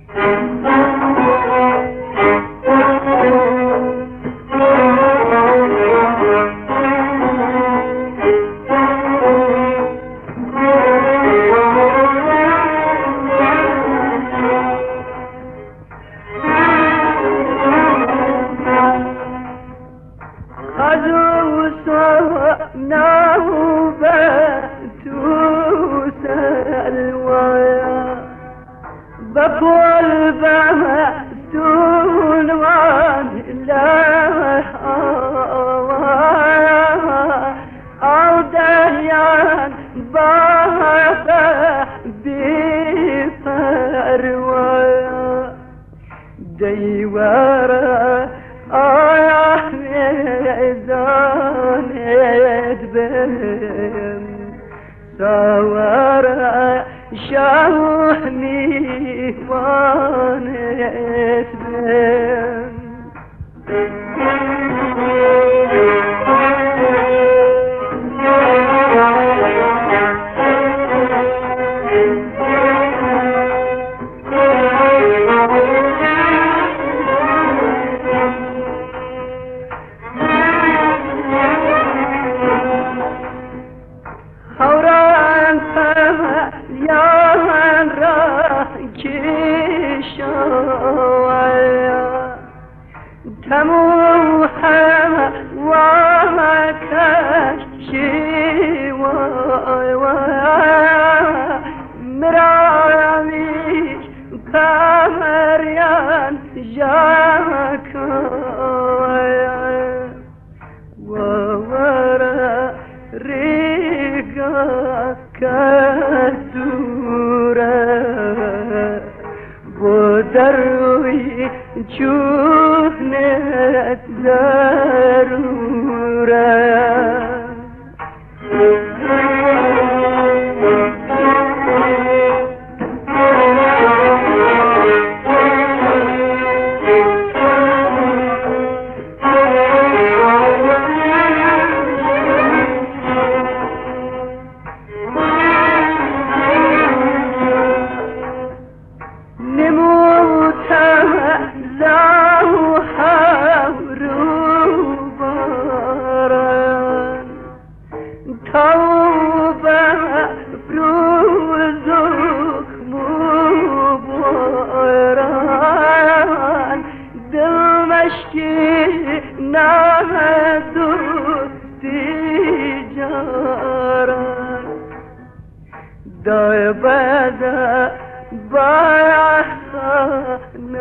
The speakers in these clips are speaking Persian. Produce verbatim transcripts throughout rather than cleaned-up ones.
بقول بمستون وان لا أو دهيان بابا بفروا ديوارا آيا ميزان يدبن سوارا شاهني وانت بن تموحم ومكشي مراميش كامريان جاك وورا ريقا كدورا ودروي شوفنت ضرورة دای بدا بایا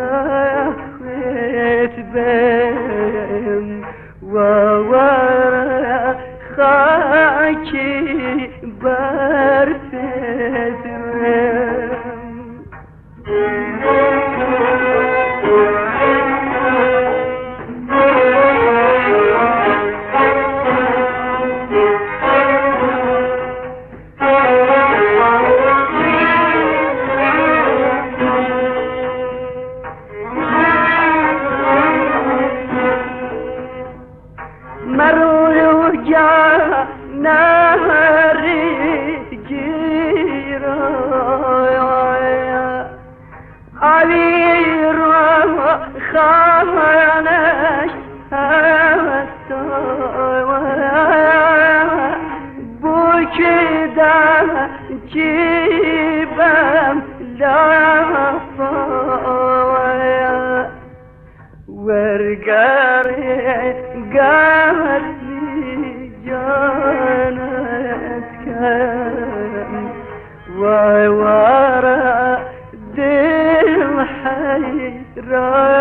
نخویت بیم و ورا خاکی برفت بیم مرو جا نهری گیرا علی رو خانش هستا بکدم جیبم لافا ورگاری قلبي جانت كم وای ورا دل حيران